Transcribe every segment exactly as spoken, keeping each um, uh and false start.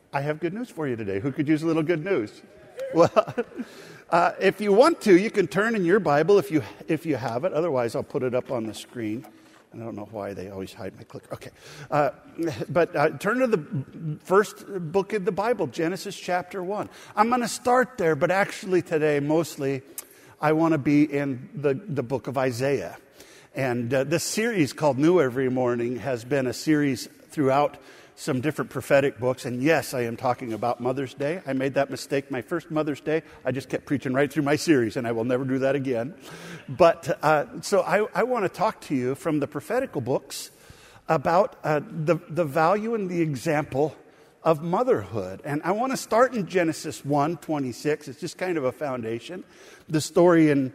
I have good news for you today. Who could use a little good news? Well, uh, if you want to, you can turn in your Bible if you if you have it. Otherwise, I'll put it up on the screen. I don't know why they always hide my clicker. Okay. Uh, but uh, turn to the first book of the Bible, Genesis chapter one. I'm going to start there, but actually today, mostly, I want to be in the, the book of Isaiah. And uh, this series called New Every Morning has been a series throughout some different prophetic books. And yes, I am talking about Mother's Day. I made that mistake my first Mother's Day. I just kept preaching right through my series, and I will never do that again. But uh, so I, I want to talk to you from the prophetical books about uh, the, the value and the example of motherhood. And I want to start in Genesis one twenty-six. It's just kind of a foundation. The story in,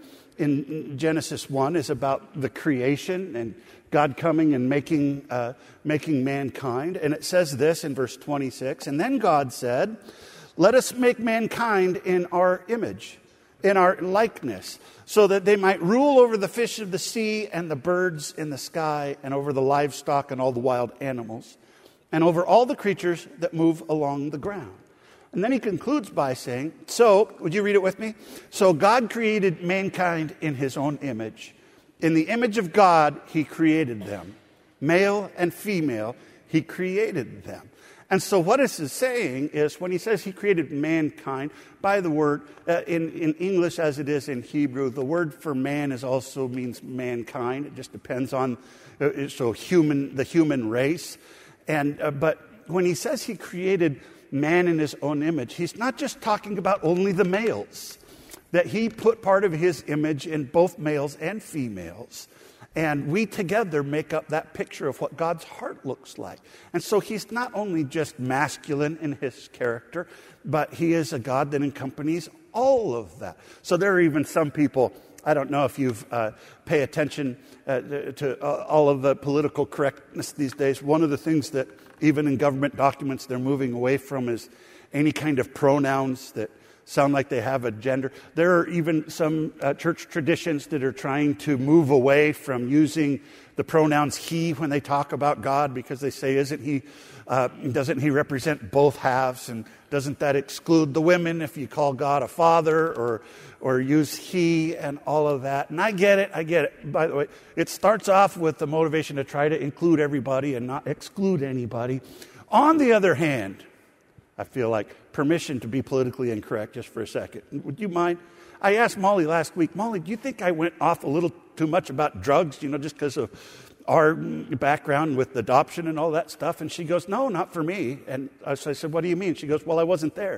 in Genesis one is about the creation and God coming and making uh, making mankind. And it says this in verse twenty-six, and then God said, let us make mankind in our image, in our likeness, so that they might rule over the fish of the sea and the birds in the sky and over the livestock and all the wild animals and over all the creatures that move along the ground. And then he concludes by saying, so, would you read it with me? So God created mankind in his own image. In the image of God, he created them. Male and female, he created them. And so what this is saying is when he says he created mankind, by the word, uh, in, in English as it is in Hebrew, the word for man is also means mankind. It just depends on, uh, so human, the human race. And uh, but when he says he created man in his own image, he's not just talking about only the males. That he put part of his image in both males and females. And we together make up that picture of what God's heart looks like. And so he's not only just masculine in his character, but he is a God that accompanies all of that. So there are even some people, I don't know if you've uh, pay attention uh, to uh, all of the political correctness these days. One of the things that even in government documents they're moving away from is any kind of pronouns that sound like they have a gender. There are even some uh, church traditions that are trying to move away from using the pronouns he when they talk about God, because they say, isn't he, uh, doesn't he represent both halves? And doesn't that exclude the women if you call God a father or or use he and all of that? And I get it, I get it. By the way, it starts off with the motivation to try to include everybody and not exclude anybody. On the other hand, I feel like permission to be politically incorrect just for a second. Would you mind? I asked Molly last week, Molly, do you think I went off a little too much about drugs, you know, just because of our background with adoption and all that stuff? And she goes, no, not for me. And so I said, what do you mean? She goes, well, I wasn't there.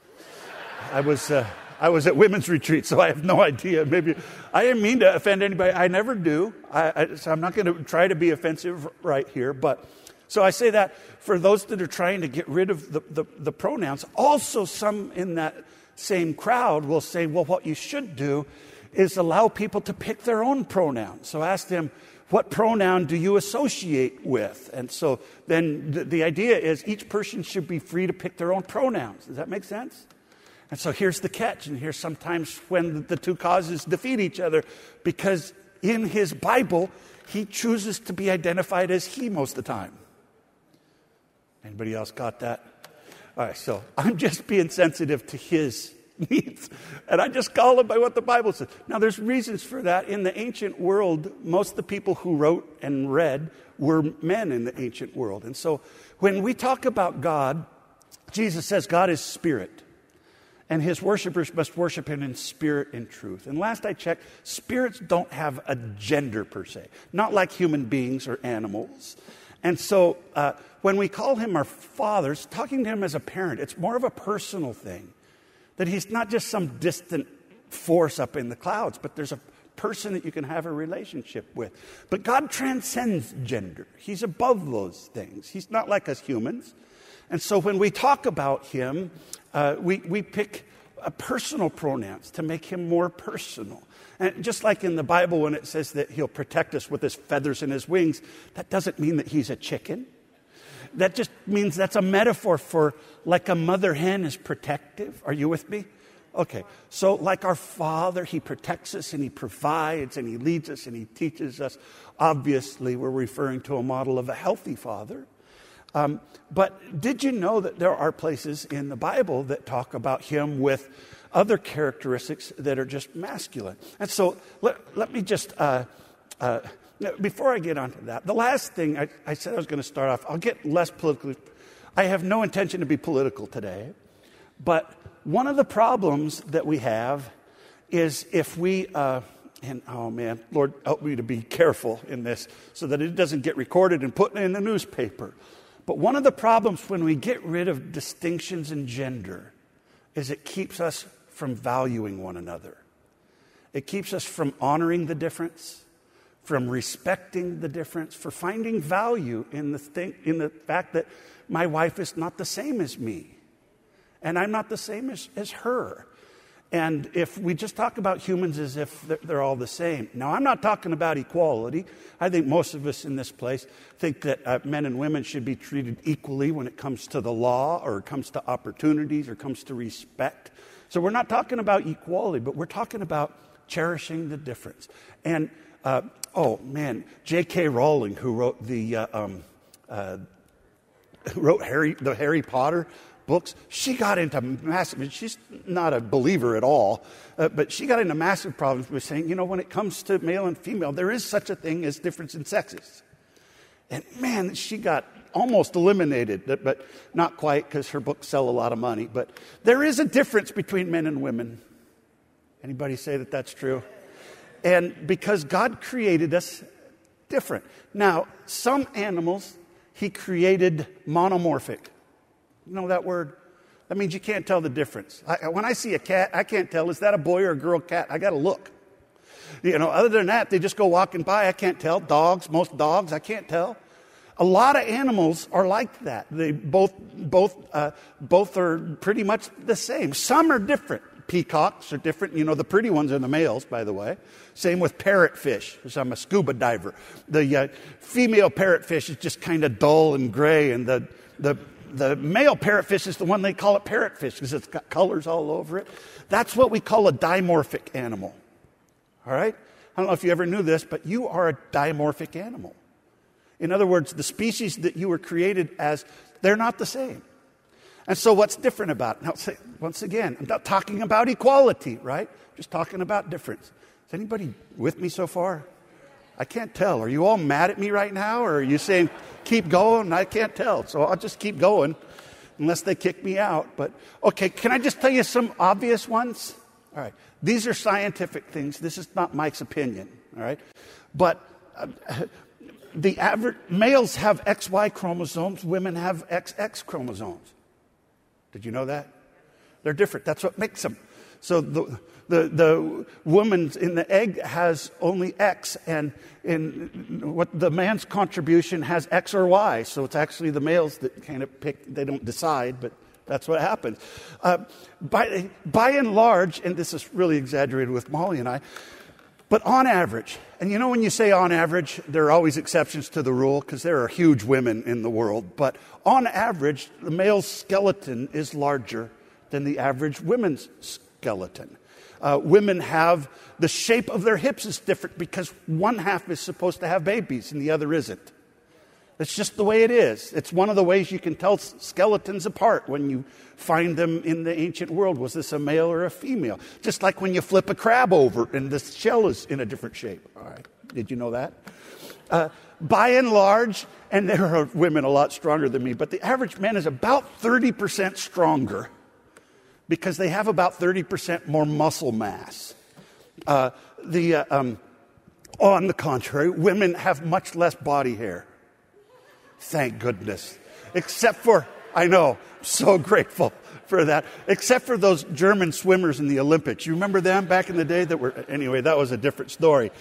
I was uh, I was at women's retreat, so I have no idea. Maybe I didn't mean to offend anybody. I never do. I, I, so I'm not going to try to be offensive right here, but so I say that for those that are trying to get rid of the, the, the pronouns. Also, some in that same crowd will say, well, what you should do is allow people to pick their own pronouns. So ask them, what pronoun do you associate with? And so then the, the idea is each person should be free to pick their own pronouns. Does that make sense? And so here's the catch. And here's sometimes when the two causes defeat each other, because in his Bible, he chooses to be identified as he most of the time. Anybody else got that? All right, so I'm just being sensitive to his needs. And I just call him by what the Bible says. Now, there's reasons for that. In the ancient world, most of the people who wrote and read were men in the ancient world. And so when we talk about God, Jesus says God is spirit. And his worshipers must worship him in spirit and truth. And last I checked, spirits don't have a gender per se. Not like human beings or animals. And so uh, when we call him our father, it's talking to him as a parent. It's more of a personal thing. That he's not just some distant force up in the clouds, but there's a person that you can have a relationship with. But God transcends gender. He's above those things. He's not like us humans. And so when we talk about him, uh, we, we pick uh, personal pronouns to make him more personal. And just like in the Bible when it says that he'll protect us with his feathers and his wings, that doesn't mean that he's a chicken. That just means that's a metaphor for like a mother hen is protective. Are you with me? Okay, so like our Father, he protects us and he provides and he leads us and he teaches us. Obviously, we're referring to a model of a healthy father. Um, but did you know that there are places in the Bible that talk about him with other characteristics that are just masculine? And so let, let me just, uh, uh, before I get onto that, the last thing I, I said I was going to start off, I'll get less political. I have no intention to be political today, but one of the problems that we have is if we, uh, and oh man, Lord, help me to be careful in this so that it doesn't get recorded and put in the newspaper. But one of the problems when we get rid of distinctions in gender is it keeps us from valuing one another. It keeps us from honoring the difference, from respecting the difference, for finding value in the thing, in the fact that my wife is not the same as me, and I'm not the same as, as her. And if we just talk about humans as if they're, they're all the same. Now, I'm not talking about equality. I think most of us in this place think that uh, men and women should be treated equally when it comes to the law or it comes to opportunities or comes to respect. So we're not talking about equality, but we're talking about cherishing the difference. And, uh, oh man, J K Rowling, who wrote the uh, um, uh, wrote Harry, the Harry Potter books, she got into massive, she's not a believer at all, uh, but she got into massive problems with saying, you know, when it comes to male and female, there is such a thing as difference in sexes. And man, she got almost eliminated, but not quite because her books sell a lot of money. But there is a difference between men and women. Anybody say that that's true? And because God created us different. Now, some animals, he created monomorphic. You know that word? That means you can't tell the difference. I, when I see a cat, I can't tell, is that a boy or a girl cat? I got to look. You know, other than that, they just go walking by. I can't tell. Dogs, most dogs, I can't tell. A lot of animals are like that. They both, both, uh, both are pretty much the same. Some are different. Peacocks are different. You know, the pretty ones are the males, by the way. Same with parrotfish, because I'm a scuba diver. The uh, female parrotfish is just kind of dull and gray, and the the The male parrotfish is the one they call it parrotfish because it's got colors all over it. That's what we call a dimorphic animal. All right? I don't know if you ever knew this, but you are a dimorphic animal. In other words, the species that you were created as, they're not the same. And so what's different about it? Now, say, once again, I'm not talking about equality, right? Just talking about difference. Is anybody with me so far? I can't tell. Are you all mad at me right now? Or are you saying, keep going? I can't tell. So I'll just keep going unless they kick me out. But, okay, can I just tell you some obvious ones? All right. These are scientific things. This is not Mike's opinion. All right. But uh, the average males have X Y chromosomes. Women have X X chromosomes. Did you know that? They're different. That's what makes them. So the the the woman in the egg has only X, and in what the man's contribution has X or Y. So it's actually the males that kind of pick. They don't decide, but that's what happens. Uh, by by and large, and this is really exaggerated with Molly and I, but on average, and you know when you say on average, there are always exceptions to the rule because there are huge women in the world. But on average, the male's skeleton is larger than the average women's skeleton. Uh, women have, the shape of their hips is different because one half is supposed to have babies and the other isn't. It's just the way it is. It's one of the ways you can tell skeletons apart when you find them in the ancient world. Was this a male or a female? Just like when you flip a crab over and the shell is in a different shape. All right. Did you know that? Uh, by and large, and there are women a lot stronger than me, but the average man is about thirty percent stronger because they have about thirty percent more muscle mass. Uh, the uh, um, on the contrary, women have much less body hair. Thank goodness. Except for, I know, so grateful for that. Except for those German swimmers in the Olympics. You remember them back in the day that were, anyway, that was a different story.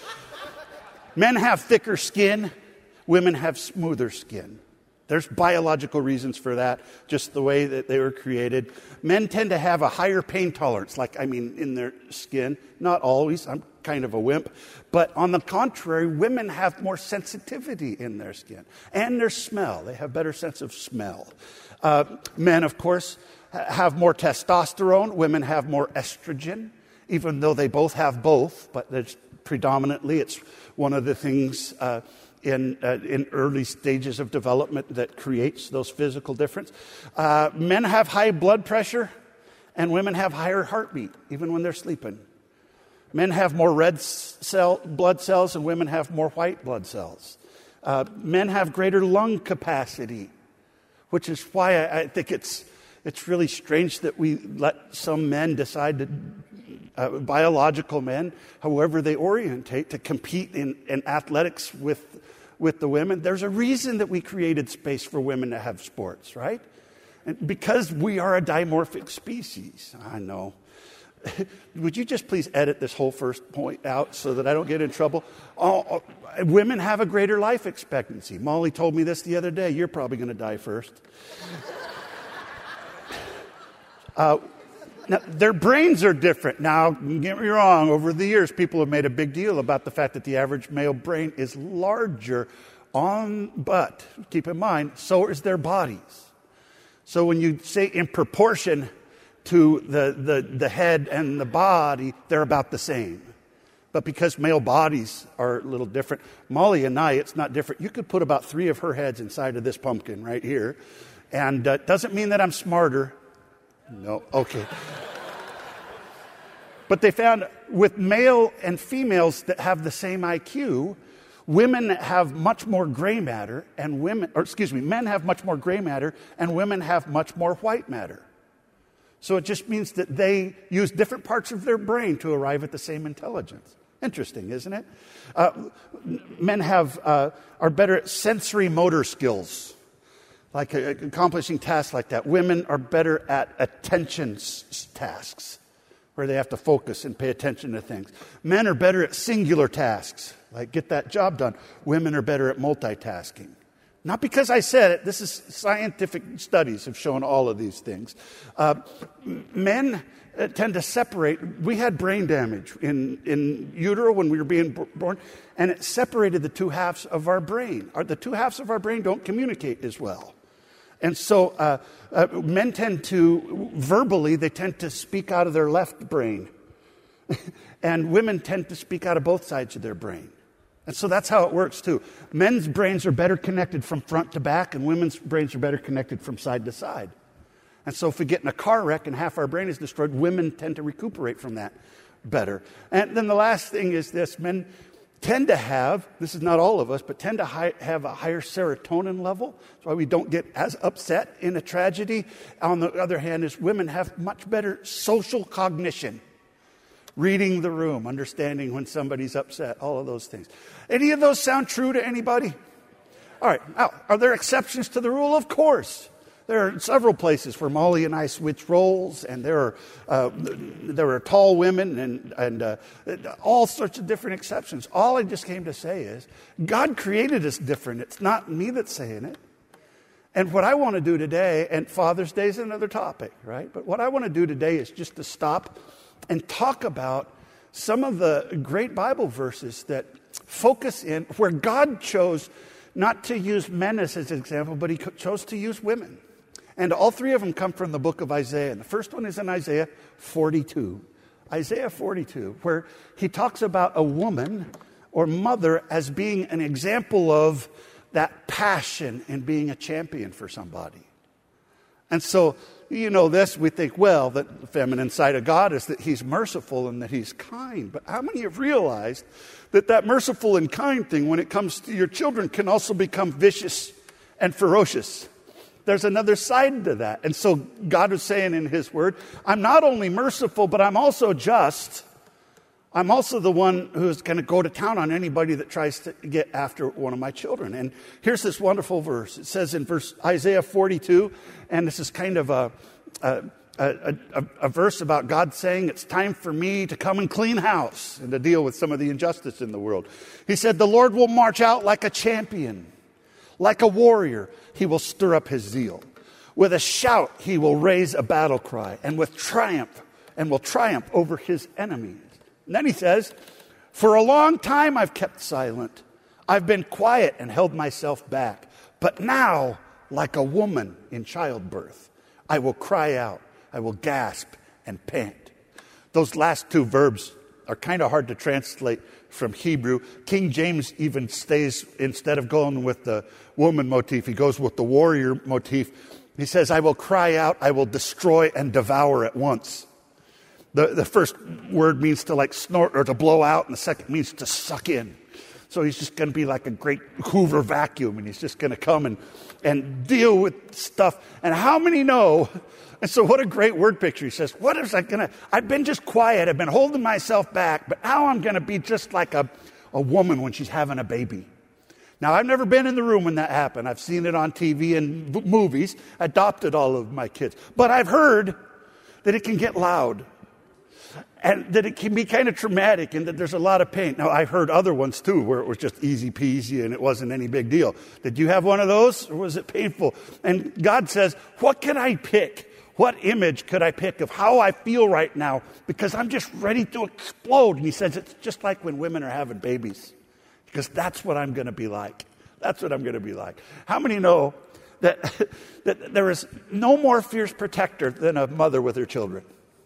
Men have thicker skin. Women have smoother skin. There's biological reasons for that, just the way that they were created. Men tend to have a higher pain tolerance, like, I mean, in their skin. Not always. I'm kind of a wimp. But on the contrary, women have more sensitivity in their skin. And their smell. They have better sense of smell. Uh, men, of course, have more testosterone. Women have more estrogen, even though they both have both. But there's predominantly, it's one of the things uh, in uh, in early stages of development that creates those physical difference. Uh, men have high blood pressure, and women have higher heartbeat, even when they're sleeping. Men have more red cell blood cells, and women have more white blood cells. Uh, men have greater lung capacity, which is why I, I think it's it's really strange that we let some men decide to, uh, biological men, however they orientate, to compete in, in athletics with with the women. There's a reason that we created space for women to have sports, right? And because we are a dimorphic species. I know. Would you just please edit this whole first point out so that I don't get in trouble? Oh, oh, women have a greater life expectancy. Molly told me this the other day. You're probably going to die first. uh, now, their brains are different. Now, don't get me wrong. Over the years, people have made a big deal about the fact that the average male brain is larger on, but keep in mind, so is their bodies. So when you say in proportion to the, the, the head and the body, they're about the same. But because male bodies are a little different, Molly and I, it's not different. You could put about three of her heads inside of this pumpkin right here. And uh, doesn't mean that I'm smarter. No, okay. But they found with male and females that have the same I Q, women have much more gray matter and women, or excuse me, men have much more gray matter and women have much more white matter. So it just means that they use different parts of their brain to arrive at the same intelligence. Interesting, isn't it? Uh, men have uh, are better at sensory motor skills, like uh, accomplishing tasks like that. Women are better at attention s- tasks, where they have to focus and pay attention to things. Men are better at singular tasks, like get that job done. Women are better at multitasking. Not because I said it. This is scientific studies have shown all of these things. Uh, men uh, tend to separate. We had brain damage in, in utero when we were being b- born, and it separated the two halves of our brain. Our, the two halves of our brain don't communicate as well. And so uh, uh, men tend to, verbally, they tend to speak out of their left brain. And women tend to speak out of both sides of their brain. And so that's how it works, too. Men's brains are better connected from front to back, and women's brains are better connected from side to side. And so if we get in a car wreck and half our brain is destroyed, women tend to recuperate from that better. And then the last thing is this. Men tend to have, this is not all of us, but tend to hi- have a higher serotonin level. That's why we don't get as upset in a tragedy. On the other hand, is women have much better social cognition. Reading the room, understanding when somebody's upset, all of those things. Any of those sound true to anybody? All right. Now, are there exceptions to the rule? Of course. There are several places where Molly and I switch roles, and there are uh, there are tall women and and uh, all sorts of different exceptions. All I just came to say is God created us different. It's not me that's saying it. And what I want to do today, and Father's Day is another topic, right? But what I want to do today is just to stop and talk about some of the great Bible verses that focus in where God chose not to use men as his example, but he chose to use women. And all three of them come from the book of Isaiah. And the first one is in Isaiah forty-two. Isaiah forty-two, where he talks about a woman or mother as being an example of that passion in being a champion for somebody. And so, you know this, we think, well, that the feminine side of God is that he's merciful and that he's kind. But how many have realized that that merciful and kind thing, when it comes to your children, can also become vicious and ferocious? There's another side to that. And so God was saying in his word, I'm not only merciful, but I'm also just. I'm also the one who's going to go to town on anybody that tries to get after one of my children. And here's this wonderful verse. It says in verse Isaiah forty-two, and this is kind of a, a, a, a, a verse about God saying it's time for me to come and clean house and to deal with some of the injustice in the world. He said, the Lord will march out like a champion, like a warrior. He will stir up his zeal. With a shout, he will raise a battle cry, and with triumph, and will triumph over his enemies. And then he says, for a long time I've kept silent. I've been quiet and held myself back. But now, like a woman in childbirth, I will cry out. I will gasp and pant. Those last two verbs are kind of hard to translate from Hebrew. King James even stays, instead of going with the woman motif, he goes with the warrior motif. He says, I will cry out, I will destroy and devour at once. The, the first word means to like snort or to blow out, and the second means to suck in. So he's just going to be like a great Hoover vacuum, and he's just going to come and, and deal with stuff. And how many know? And so what a great word picture. He says, what is I going to, I've been just quiet. I've been holding myself back, but now I'm going to be just like a, a woman when she's having a baby. Now, I've never been in the room when that happened. I've seen it on T V and v- movies, adopted all of my kids. But I've heard that it can get loud and that it can be kind of traumatic and that there's a lot of pain. Now, I've heard other ones too where it was just easy peasy and it wasn't any big deal. Did you have one of those, or was it painful? And God says, what can I pick? What image could I pick of how I feel right now? Because I'm just ready to explode. And he says, it's just like when women are having babies. Because that's what I'm going to be like. That's what I'm going to be like. How many know that, that there is no more fierce protector than a mother with her children?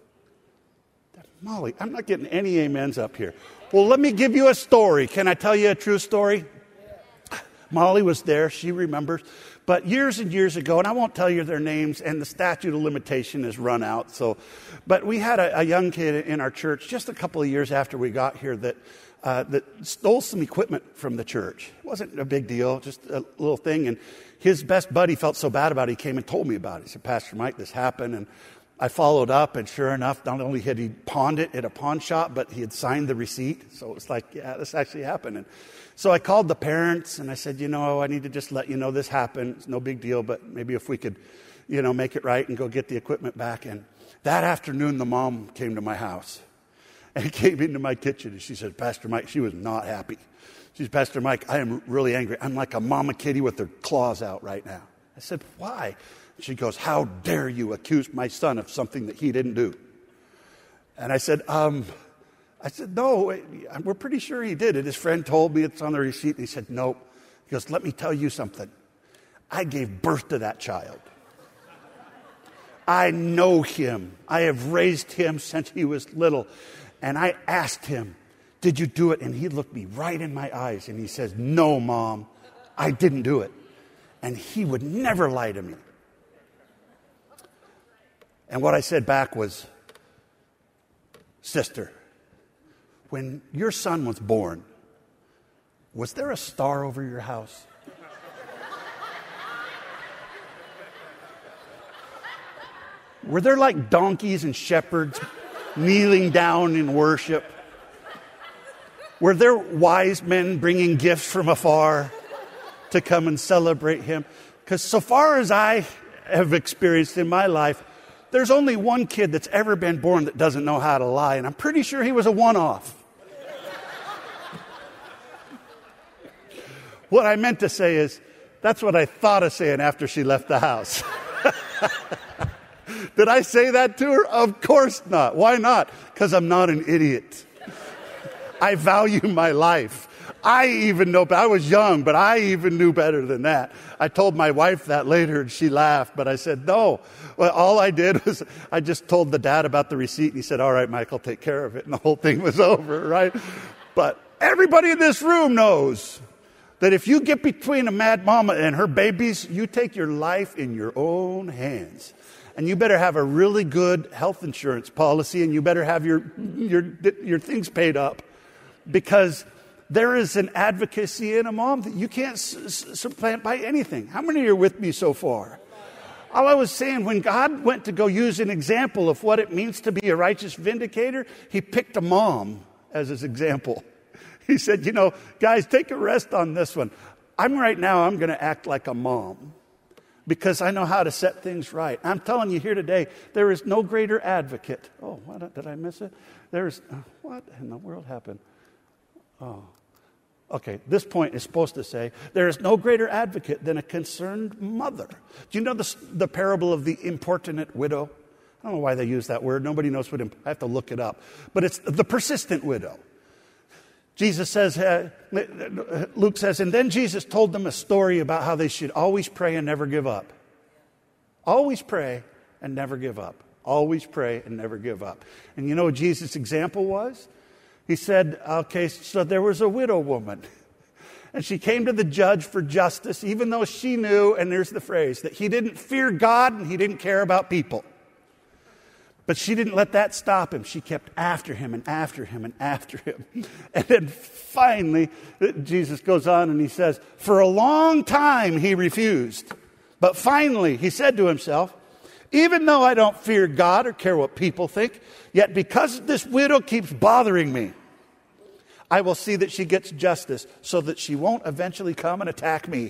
Molly, I'm not getting any amens up here. Well, let me give you a story. Can I tell you a true story? Molly was there. She remembers. But years and years ago, and I won't tell you their names, and the statute of limitation has run out. So, but we had a, a young kid in our church just a couple of years after we got here that uh, that stole some equipment from the church. It wasn't a big deal, just a little thing. And his best buddy felt so bad about it, he came and told me about it. He said, Pastor Mike, this happened. And I followed up, and sure enough, not only had he pawned it at a pawn shop, but he had signed the receipt. So it was like, yeah, this actually happened. And so I called the parents, and I said, you know, I need to just let you know this happened. It's no big deal, but maybe if we could, you know, make it right and go get the equipment back. And that afternoon, the mom came to my house and came into my kitchen, and she said, Pastor Mike, she was not happy. She said, Pastor Mike, I am really angry. I'm like a mama kitty with her claws out right now. I said, why? She goes, how dare you accuse my son of something that he didn't do? And I said, um, I said, no, we're pretty sure he did it. His friend told me it's on the receipt. And he said, nope. He goes, let me tell you something. I gave birth to that child. I know him. I have raised him since he was little. And I asked him, did you do it? And he looked me right in my eyes. And he says, no, Mom, I didn't do it. And he would never lie to me. And what I said back was, sister, when your son was born, was there a star over your house? Were there like donkeys and shepherds kneeling down in worship? Were there wise men bringing gifts from afar to come and celebrate him? Because so far as I have experienced in my life, there's only one kid that's ever been born that doesn't know how to lie, and I'm pretty sure he was a one-off. What I meant to say is, that's what I thought of saying after she left the house. Did I say that to her? Of course not. Why not? Because I'm not an idiot. I value my life. I even know, I was young, but I even knew better than that. I told my wife that later, and she laughed, but I said, no. Well, all I did was, I just told the dad about the receipt, and he said, all right, Mike, I'll take care of it, and the whole thing was over, right? But everybody in this room knows that if you get between a mad mama and her babies, you take your life in your own hands. And you better have a really good health insurance policy, and you better have your your your things paid up, because there is an advocacy in a mom that you can't supplant by anything. How many are with me so far? All I was saying, when God went to go use an example of what it means to be a righteous vindicator, he picked a mom as his example. He said, you know, guys, take a rest on this one. I'm right now, I'm going to act like a mom, because I know how to set things right. I'm telling you here today, there is no greater advocate. Oh, what, did I miss it? There's, what in the world happened? Oh, okay. This point is supposed to say, there is no greater advocate than a concerned mother. Do you know the, the parable of the importunate widow? I don't know why they use that word. Nobody knows what, I have to look it up. But it's the persistent widow. Jesus says, uh, Luke says, and then Jesus told them a story about how they should always pray and never give up. Always pray and never give up. Always pray and never give up. And you know what Jesus' example was? He said, okay, so there was a widow woman. And she came to the judge for justice, even though she knew, and there's the phrase, that he didn't fear God and he didn't care about people. But she didn't let that stop him. She kept after him and after him and after him. And then finally, Jesus goes on and he says, for a long time he refused. But finally, he said to himself, even though I don't fear God or care what people think, yet because this widow keeps bothering me, I will see that she gets justice so that she won't eventually come and attack me.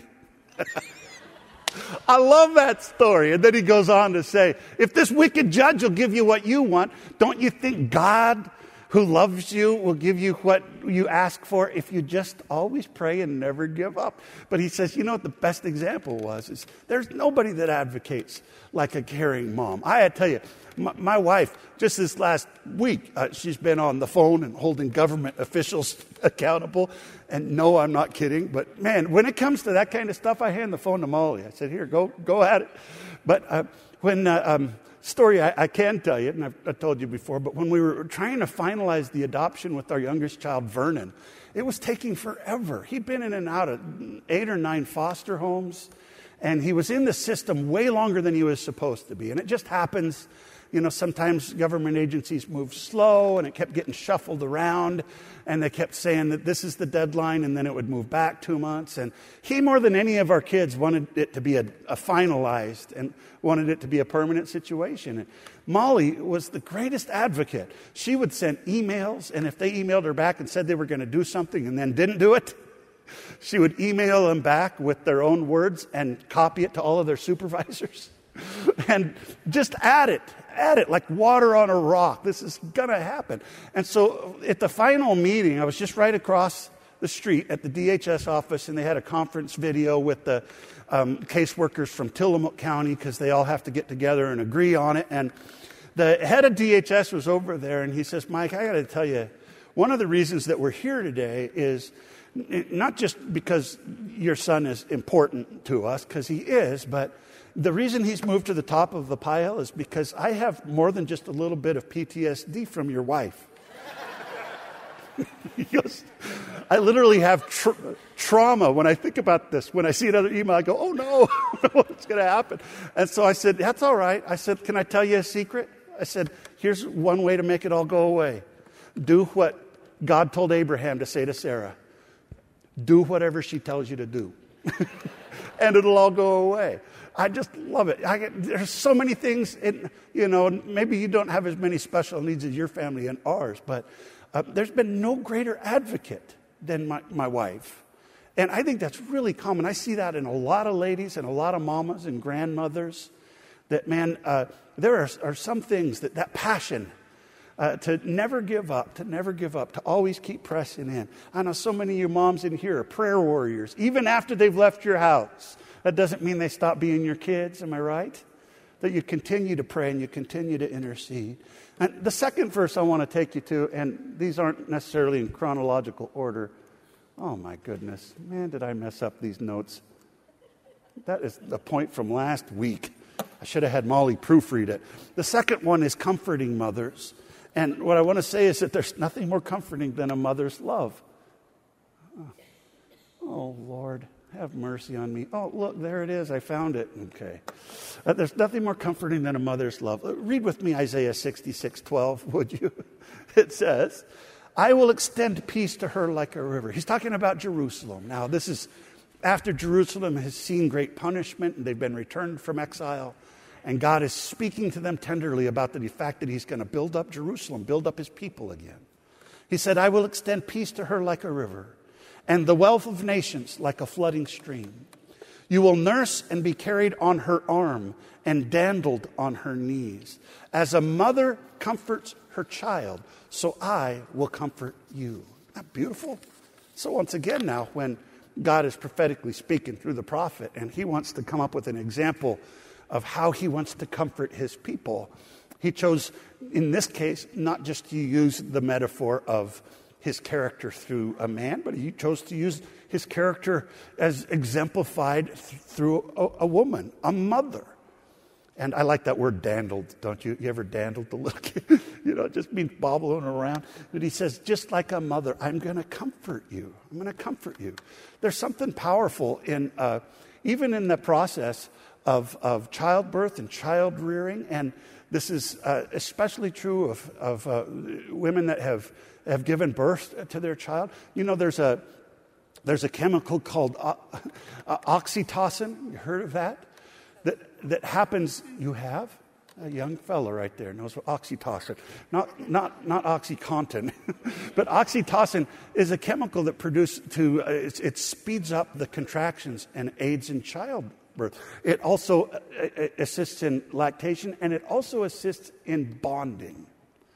I love that story. And then he goes on to say, if this wicked judge will give you what you want, don't you think God, who loves you, will give you what you ask for if you just always pray and never give up? But he says, you know what the best example was? Is there's nobody that advocates like a caring mom. I tell you, my, my wife, just this last week, uh, she's been on the phone and holding government officials accountable. And no, I'm not kidding. But man, when it comes to that kind of stuff, I hand the phone to Molly. I said, here, go go at it. But uh, when... Uh, um, Story I, I can tell you, and I've, I've told you before, but when we were trying to finalize the adoption with our youngest child, Vernon, it was taking forever. He'd been in and out of eight or nine foster homes, and he was in the system way longer than he was supposed to be. And it just happens, you know, sometimes government agencies move slow, and it kept getting shuffled around, and they kept saying that this is the deadline, and then it would move back two months. And he, more than any of our kids, wanted it to be a, a finalized and wanted it to be a permanent situation. And Molly was the greatest advocate. She would send emails, and if they emailed her back and said they were going to do something and then didn't do it, she would email them back with their own words and copy it to all of their supervisors. And just add it, add it like water on a rock. This is going to happen. And so at the final meeting, I was just right across the street at the D H S office, and they had a conference video with the um, caseworkers from Tillamook County because they all have to get together and agree on it. And the head of D H S was over there, and he says, Mike, I got to tell you, one of the reasons that we're here today is not just because your son is important to us, because he is, but the reason he's moved to the top of the pile is because I have more than just a little bit of P T S D from your wife. He goes, I literally have tra- trauma when I think about this. When I see another email, I go, oh no, what's going to happen? And so I said, that's all right. I said, can I tell you a secret? I said, here's one way to make it all go away. Do what God told Abraham to say to Sarah. Do whatever she tells you to do. And it'll all go away. I just love it. I get, there's so many things, in, you know, maybe you don't have as many special needs as your family and ours, but uh, there's been no greater advocate than my, my wife. And I think that's really common. I see that in a lot of ladies and a lot of mamas and grandmothers, that, man, uh, there are, are some things that that passion uh, to never give up, to never give up, to always keep pressing in. I know so many of you moms in here are prayer warriors, even after they've left your house. That doesn't mean they stop being your kids, am I right? That you continue to pray and you continue to intercede. And the second verse I want to take you to, and these aren't necessarily in chronological order. Oh my goodness, man, did I mess up these notes? That is the point from last week. I should have had Molly proofread it. The second one is comforting mothers. And what I want to say is that there's nothing more comforting than a mother's love. Oh, oh Lord. Have mercy on me. Oh, look, there it is. I found it. Okay. Uh, there's nothing more comforting than a mother's love. Uh, read with me Isaiah sixty-six twelve, would you? It says, I will extend peace to her like a river. He's talking about Jerusalem. Now, this is after Jerusalem has seen great punishment and they've been returned from exile. And God is speaking to them tenderly about the fact that he's going to build up Jerusalem, build up his people again. He said, I will extend peace to her like a river, and the wealth of nations like a flooding stream. You will nurse and be carried on her arm and dandled on her knees. As a mother comforts her child, so I will comfort you. Isn't that beautiful? So once again now, when God is prophetically speaking through the prophet, and he wants to come up with an example of how he wants to comfort his people, he chose, in this case, not just to use the metaphor of his character through a man, but he chose to use his character as exemplified th- through a, a woman, a mother. And I like that word dandled, don't you? You ever dandled the little kid? You know, it just means bobbling around. But he says, just like a mother, I'm going to comfort you. I'm going to comfort you. There's something powerful in, uh, even in the process of, of childbirth and child rearing. And this is uh, especially true of, of uh, women that have, have given birth to their child. You know, there's a, there's a chemical called uh, uh, oxytocin. You heard of that? That, that happens, you have? A young fella right there knows what oxytocin, not not not OxyContin, but oxytocin is a chemical that produces to uh, it, it speeds up the contractions and aids in childbirth. It also uh, assists in lactation, and it also assists in bonding.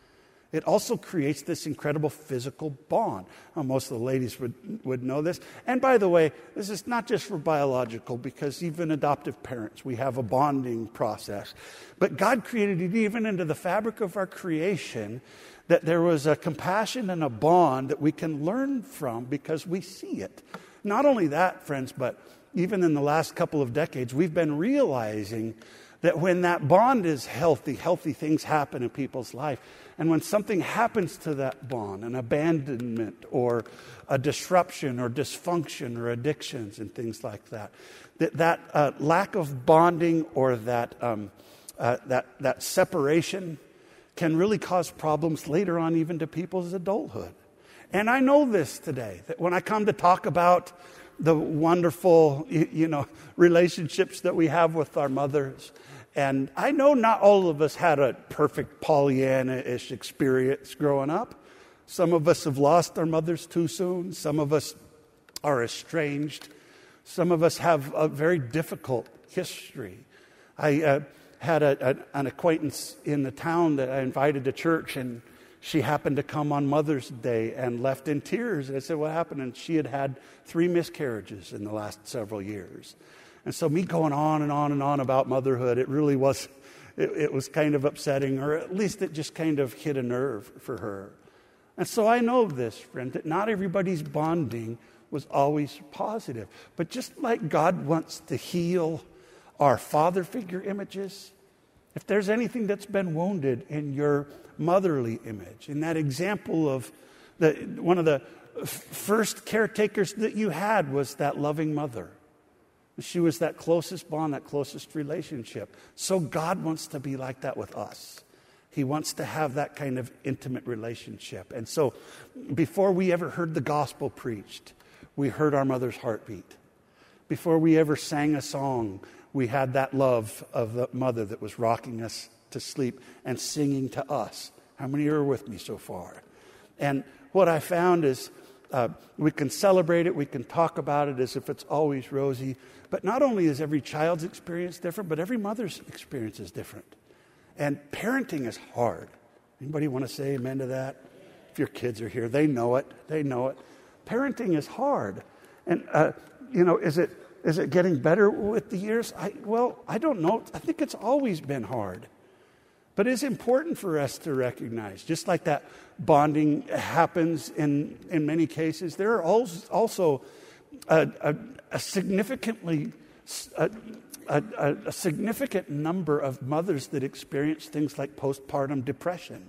It also creates this incredible physical bond. Now, most of the ladies would, would know this. And by the way, this is not just for biological, because even adoptive parents, we have a bonding process. But God created it even into the fabric of our creation, that there was a compassion and a bond that we can learn from because we see it. Not only that, friends, but even in the last couple of decades, we've been realizing that when that bond is healthy, healthy things happen in people's life. And when something happens to that bond, an abandonment or a disruption or dysfunction or addictions and things like that, that, that uh, lack of bonding or that, um, uh, that, that separation can really cause problems later on even to people's adulthood. And I know this today, that when I come to talk about the wonderful, you know, relationships that we have with our mothers. And I know not all of us had a perfect Pollyanna-ish experience growing up. Some of us have lost our mothers too soon. Some of us are estranged. Some of us have a very difficult history. I uh, had a, a, an acquaintance in the town that I invited to church, and she happened to come on Mother's Day and left in tears. And I said, what happened? And she had had three miscarriages in the last several years. And so me going on and on and on about motherhood, it really was, it, it was kind of upsetting, or at least it just kind of hit a nerve for her. And so I know this, friend, that not everybody's bonding was always positive. But just like God wants to heal our father figure images, if there's anything that's been wounded in your motherly image, in that example of the, one of the f- first caretakers that you had was that loving mother. She was that closest bond, that closest relationship. So God wants to be like that with us. He wants to have that kind of intimate relationship. And so before we ever heard the gospel preached, we heard our mother's heartbeat. Before we ever sang a song, we had that love of the mother that was rocking us to sleep and singing to us. How many are with me so far? And what I found is uh, we can celebrate it, we can talk about it as if it's always rosy, but not only is every child's experience different, but every mother's experience is different. And parenting is hard. Anybody want to say amen to that? If your kids are here, they know it. They know it. Parenting is hard. And, uh, you know, is it is it getting better with the years? I, well, I don't know. I think it's always been hard. But it's important for us to recognize, just like that bonding happens in, in many cases, there are also a, a, a significantly a, a, a significant number of mothers that experience things like postpartum depression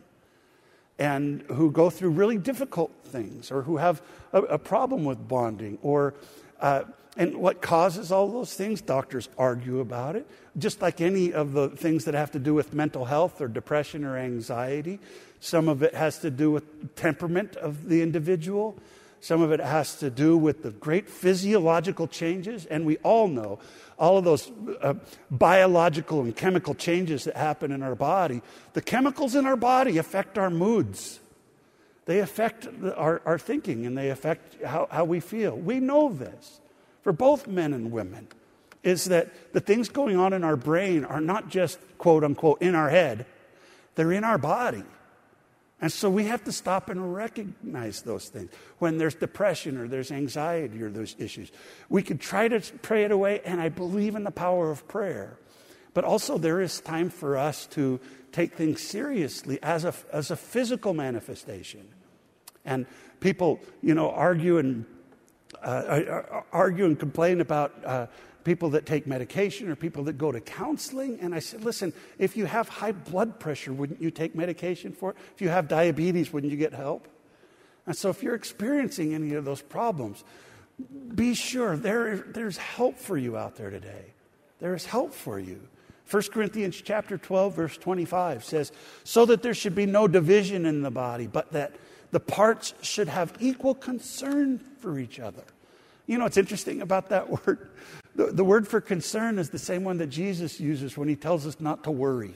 and who go through really difficult things, or who have a, a problem with bonding, or uh, and what causes all those things, doctors argue about it. Just like any of the things that have to do with mental health or depression or anxiety. Some of it has to do with temperament of the individual. Some of it has to do with the great physiological changes. And we all know all of those uh, biological and chemical changes that happen in our body. The chemicals in our body affect our moods. They affect our, our thinking, and they affect how, how we feel. We know this. For both men and women, is that the things going on in our brain are not just, quote unquote, in our head, they're in our body. And so we have to stop and recognize those things. When there's depression or there's anxiety or those issues, we could try to pray it away, and I believe in the power of prayer. But also there is time for us to take things seriously as a, as a physical manifestation. And people, you know, argue and Uh, argue and complain about uh, people that take medication or people that go to counseling. And I said, listen, if you have high blood pressure, wouldn't you take medication for it? If you have diabetes, wouldn't you get help? And so if you're experiencing any of those problems, be sure there, there's help for you out there today. There is help for you. First Corinthians chapter twelve, verse twenty-five says, so that there should be no division in the body, but that the parts should have equal concern for each other. You know what's interesting about that word? The, the word for concern is the same one that Jesus uses when he tells us not to worry.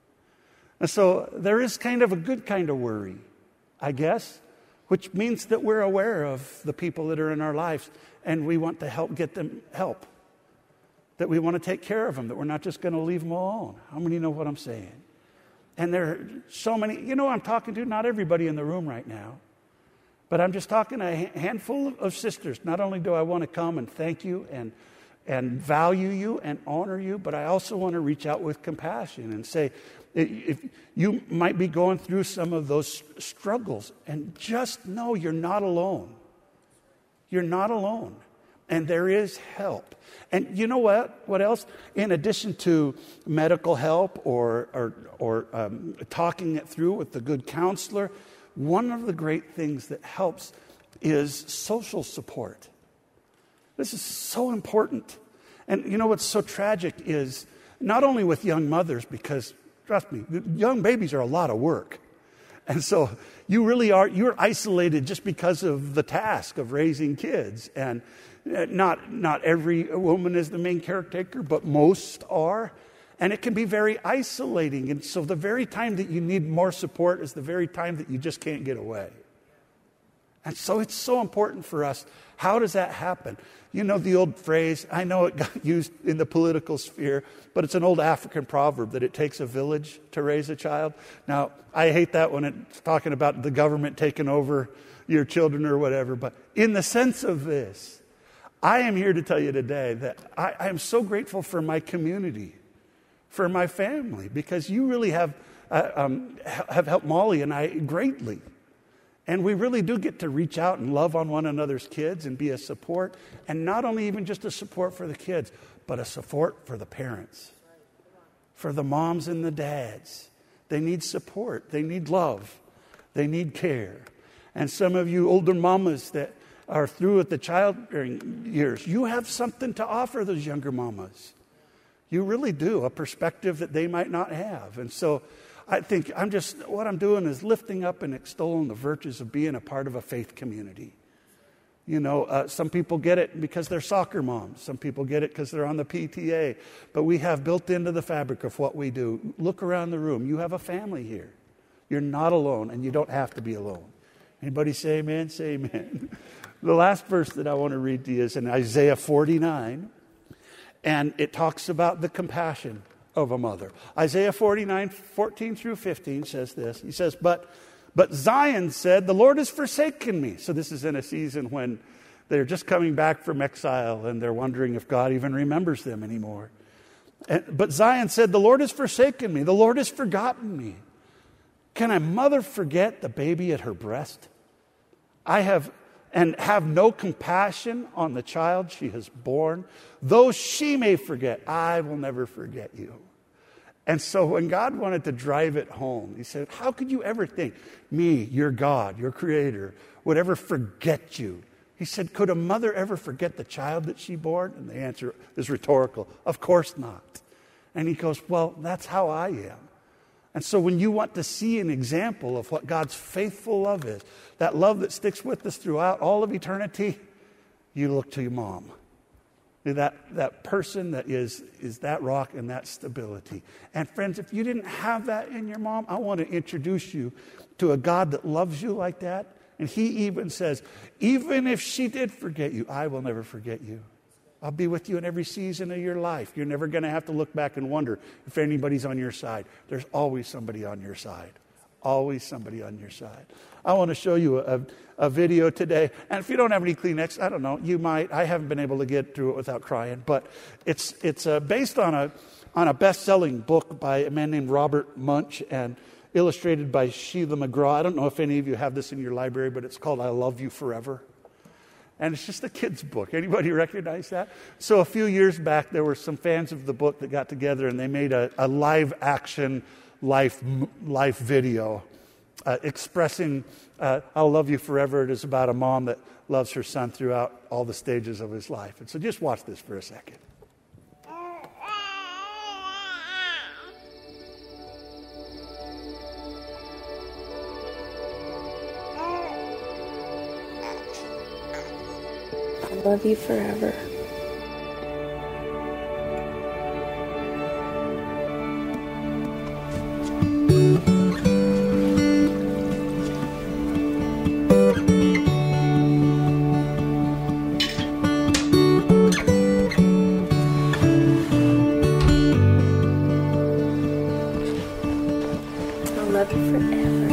And so there is kind of a good kind of worry, I guess, which means that we're aware of the people that are in our lives and we want to help get them help. That we want to take care of them, that we're not just going to leave them alone. How many know what I'm saying? And there are so many, you know I'm talking to? Not everybody in the room right now. But I'm just talking to a handful of sisters. Not only do I want to come and thank you and, and value you and honor you, but I also want to reach out with compassion and say, if you might be going through some of those struggles, and just know you're not alone. You're not alone. And there is help. And you know what? What else? In addition to medical help or, or, or um, talking it through with a good counselor, one of the great things that helps is social support. This is so important. And you know what's so tragic is not only with young mothers, because trust me, young babies are a lot of work. And so you really are, you're isolated just because of the task of raising kids. And not, not every woman is the main caretaker, but most are. And it can be very isolating. And so the very time that you need more support is the very time that you just can't get away. And so it's so important for us. How does that happen? You know the old phrase, I know it got used in the political sphere, but it's an old African proverb that it takes a village to raise a child. Now, I hate that when it's talking about the government taking over your children or whatever, but in the sense of this, I am here to tell you today that I, I am so grateful for my community, for my family, because you really have uh, um, have helped Molly and I greatly. And we really do get to reach out and love on one another's kids and be a support. And not only even just a support for the kids, but a support for the parents. For the moms and the dads. They need support. They need love. They need care. And some of you older mamas that are through with the childbearing years, you have something to offer those younger mamas. You really do, a perspective that they might not have. And so I think I'm just, what I'm doing is lifting up and extolling the virtues of being a part of a faith community. You know, uh, some people get it because they're soccer moms. Some people get it because they're on the P T A. But we have built into the fabric of what we do. Look around the room. You have a family here. You're not alone, and you don't have to be alone. Anybody say amen? Say amen. The last verse that I want to read to you is in Isaiah forty-nine. And it talks about the compassion of a mother. Isaiah forty-nine, fourteen through fifteen says this. He says, but, but Zion said, the Lord has forsaken me. So this is in a season when they're just coming back from exile and they're wondering if God even remembers them anymore. And, but Zion said, the Lord has forsaken me. The Lord has forgotten me. Can a mother forget the baby at her breast? I have and have no compassion on the child she has borne. Though she may forget, I will never forget you. And so when God wanted to drive it home, he said, how could you ever think me, your God, your creator, would ever forget you? He said, could a mother ever forget the child that she bore? And the answer is rhetorical. Of course not. And he goes, well, that's how I am. And so when you want to see an example of what God's faithful love is, that love that sticks with us throughout all of eternity, you look to your mom. That, that person that is, is that rock and that stability. And friends, if you didn't have that in your mom, I want to introduce you to a God that loves you like that. And he even says, even if she did forget you, I will never forget you. I'll be with you in every season of your life. You're never going to have to look back and wonder if anybody's on your side. There's always somebody on your side. Always somebody on your side. I want to show you a, a video today. And if you don't have any Kleenex, I don't know, you might. I haven't been able to get through it without crying. But it's it's uh, based on a on a best-selling book by a man named Robert Munch and illustrated by Sheila McGraw. I don't know if any of you have this in your library, but it's called I Love You Forever. And it's just a kid's book. Anybody recognize that? So a few years back, there were some fans of the book that got together and they made a, a live action life, life video uh, expressing uh, I'll Love You Forever. It is about a mom that loves her son throughout all the stages of his life. And so just watch this for a second. I love you forever. I love you forever.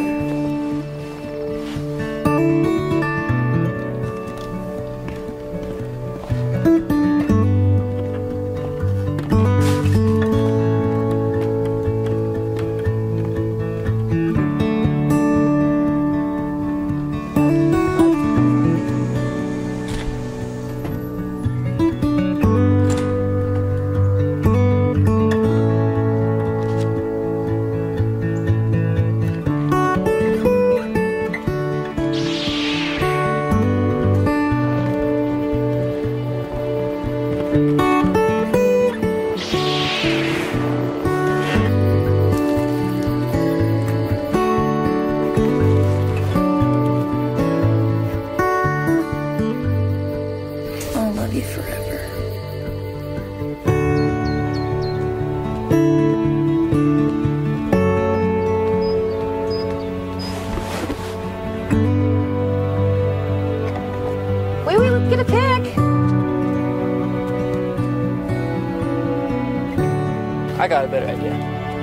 I love you forever. Wait, wait, let's get a pic. I got a better idea.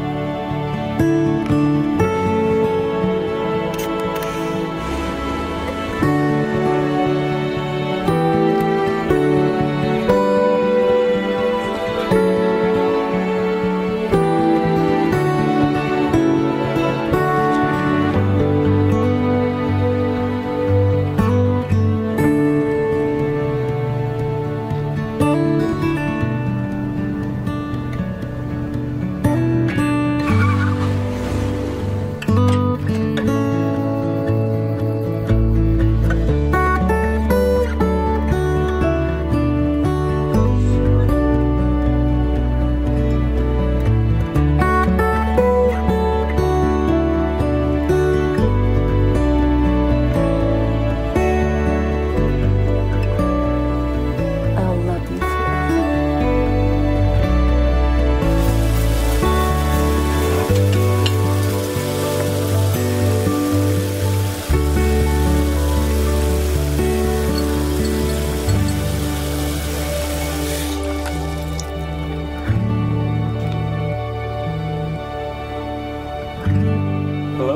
I'll love you forever. Hello?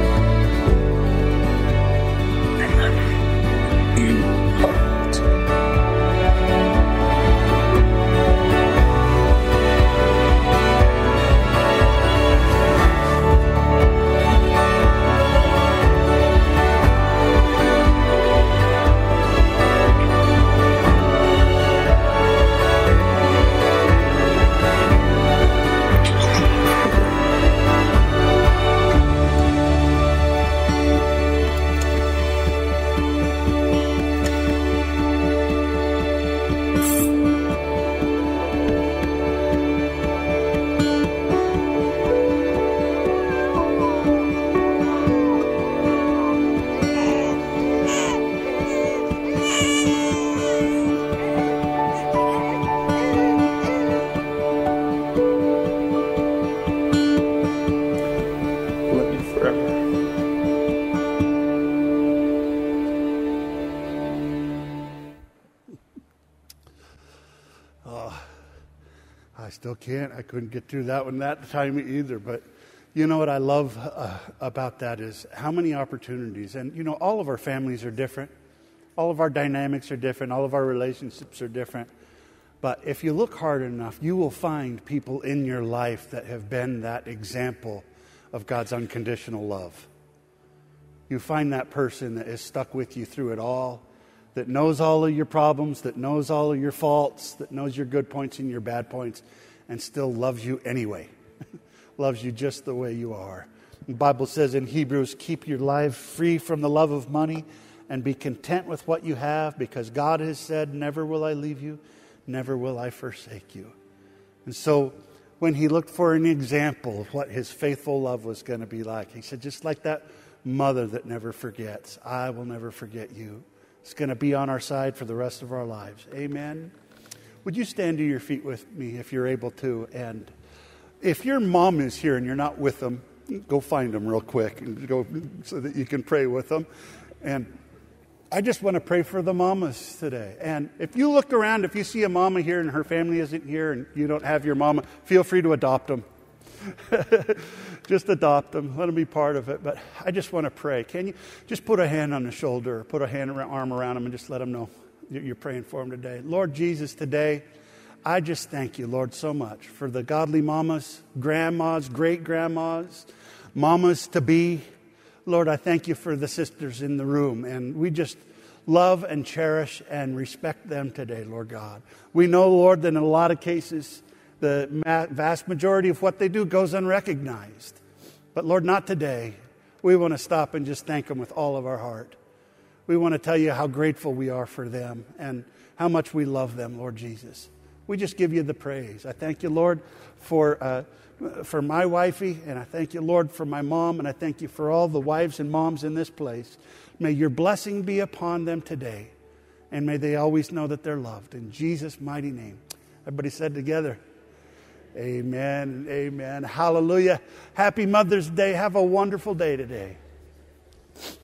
In heart. I still can't. I couldn't get through that one that time either. But you know what I love uh, about that is how many opportunities. And, you know, all of our families are different. All of our dynamics are different. All of our relationships are different. But if you look hard enough, you will find people in your life that have been that example of God's unconditional love. You find that person that is stuck with you through it all, that knows all of your problems, that knows all of your faults, that knows your good points and your bad points, and still loves you anyway. Loves you just the way you are. The Bible says in Hebrews, keep your life free from the love of money and be content with what you have, because God has said, never will I leave you, never will I forsake you. And so when he looked for an example of what his faithful love was going to be like, he said, just like that mother that never forgets, I will never forget you. It's going to be on our side for the rest of our lives. Amen. Would you stand to your feet with me if you're able to? And if your mom is here and you're not with them, go find them real quick and go so that you can pray with them. And I just want to pray for the mamas today. And if you look around, if you see a mama here and her family isn't here and you don't have your mama, feel free to adopt them. Just adopt them. Let them be part of it. But I just want to pray. Can you just put a hand on the shoulder, or put a hand arm around them and just let them know you're praying for them today. Lord Jesus, today, I just thank you, Lord, so much for the godly mamas, grandmas, great-grandmas, mamas to be. Lord, I thank you for the sisters in the room, and we just love and cherish and respect them today, Lord God. We know, Lord, that in a lot of cases, the vast majority of what they do goes unrecognized. But Lord, not today. We want to stop and just thank them with all of our heart. We want to tell you how grateful we are for them and how much we love them, Lord Jesus. We just give you the praise. I thank you, Lord, for uh, for my wifey, and I thank you, Lord, for my mom, and I thank you for all the wives and moms in this place. May your blessing be upon them today, and may they always know that they're loved. In Jesus' mighty name. Everybody said together, amen, amen, hallelujah. Happy Mother's Day. Have a wonderful day today.